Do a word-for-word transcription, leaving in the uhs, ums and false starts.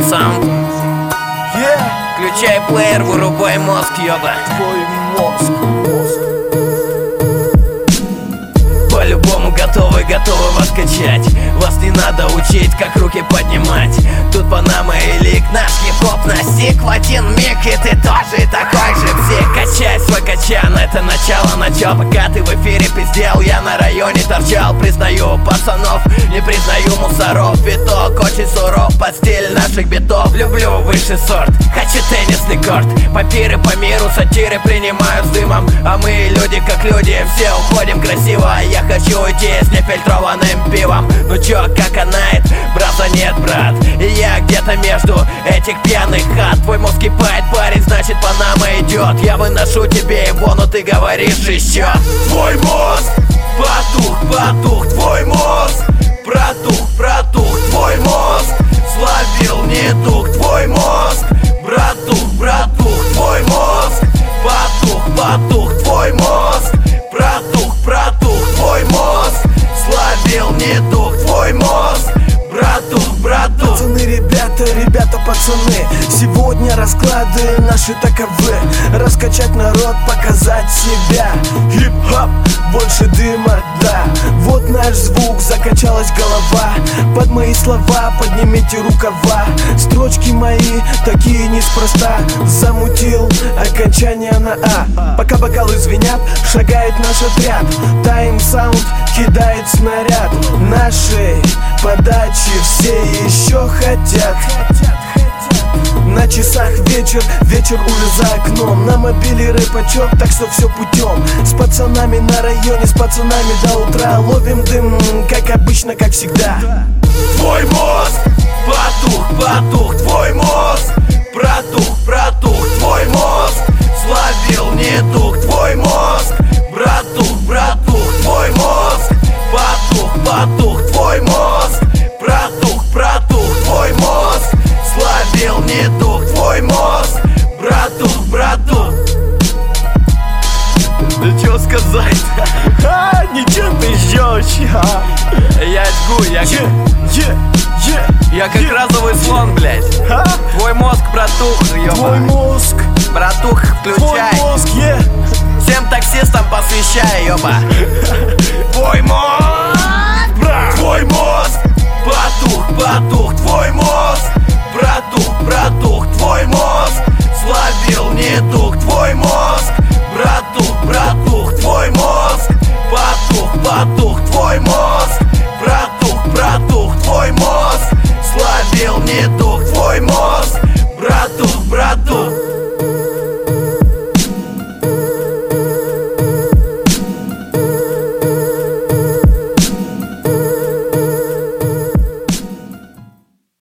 Sound. Yeah. Включай плеер, вырубай мозг, ёба. Твой мозг, мозг. По-любому готовы, готовы вас качать. Вас не надо учить, как руки поднимать. Тут Панама и лик, наш хип-хоп настиг в один миг. И ты тоже такой же псих. Качай свой качан, это начало, начал. Пока ты в эфире пиздел, я на районе торчал. Признаю пацанов, не признаю мусоров. Виток очень суров, под стиль наших битов. Люблю высший сорт, хочу теннисный корт. Папиры по миру, сатиры принимают с дымом. А мы люди как люди, все уходим красиво. Я хочу уйти с нефильтрованным пивом. Ну чё, как канает? Брата нет, брат. И я где-то между этих пьяных хат. Твой мозг кипает, парень, значит Панама идет. Я выношу тебе его, но ты говоришь еще. Твой мозг потух, потух, твой мозг протух, протух, твой мозг словил недуг, твой мозг братух, братух, твой мозг потух, потух, твой мозг протух, протух, твой мозг словил недуг, твой мозг братух, братух. Пацаны, ребята, ребята, пацаны, сегодня расклады наши таковы. Раскачать народ, показать себя. Хип-хоп, больше дыма, да. Вот наш звук, закачалась голова. Под мои слова поднимите рукава. Строчки мои такие неспроста. Замутил окончание на А. Пока бокалы звенят, шагает наш отряд. Time Sound кидает снаряд. Нашей подачи все еще хотят. На часах вечер, вечер уже за окном. На мобиле рэпачок, так что все путем. С пацанами на районе, с пацанами до утра. Ловим дым, как обычно, как всегда. Твой мозг потух, потух, твой мозг протух, протух, твой мозг словил недуг, твой мозг братух, братух, твой мозг потух, потух, твой мозг протух, протух, твой мозг словил недуг, твой мозг братух, братух. Да чё сказать? А, ничего ты ждёшь. Я жгу, я как... Yeah, yeah, Я как разовый слон, блядь. а? Твой мозг, братух, ёба. Твой мозг, Братух, твой включай. мозг, yeah. Всем таксистам посвящай, ёба. Твой мозг, твой мозг